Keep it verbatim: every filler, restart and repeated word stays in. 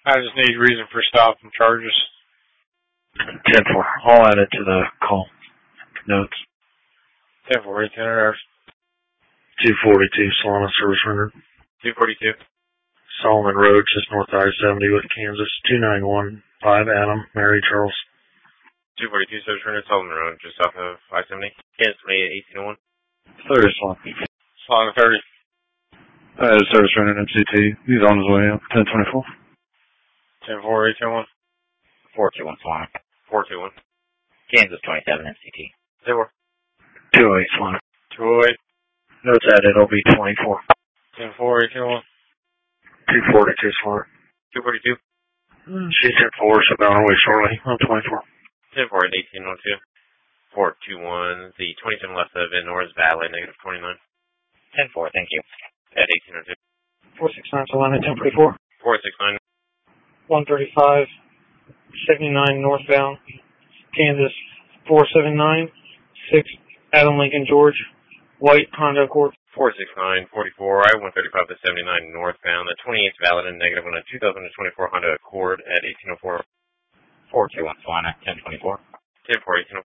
I just need reason for stop and charges. ten four. I'll add it to the call notes. ten four, eighteen hundred hours. two forty-two, Solana service rendered. two forty-two. Solomon Road, just north of I seventy with Kansas. two nine one five, Adam, Mary, Charles. two forty-two, service rendered, Solomon Road, just off of I seventy. Kansas, eighteen oh one. thirty, Solana. Solana thirty. Uh, service rendered M C T. He's on his way up. ten twenty-four. ten four, eighteen oh one. four two one, Solana. four two one. Kansas, twenty-seven, M C T. zero. two oh eight, Solana. two oh eight. Notes added, it'll be twenty-four. ten four, eighteen oh one. two forty-two, Solana. two forty-two. She's ten four, so about on her way shortly. I'm twenty-four. ten four at eighteen oh two. four two one. The twenty-seven left of it, North Valley, negative twenty-nine. ten four, thank you. At eighteen oh two. four six nine, Solana, ten forty-four. four six nine. one thirty-five, seventy-nine northbound, Kansas, four seven nine, six, Adam Lincoln George, white Honda Accord. four six nine, forty-four, I one thirty-five to seventy-nine northbound, the twenty-eighth valid and negative on a two thousand twenty-four Honda Accord at eighteen oh four. four two one, Solana, ten twenty-four. ten four, eighteen oh four.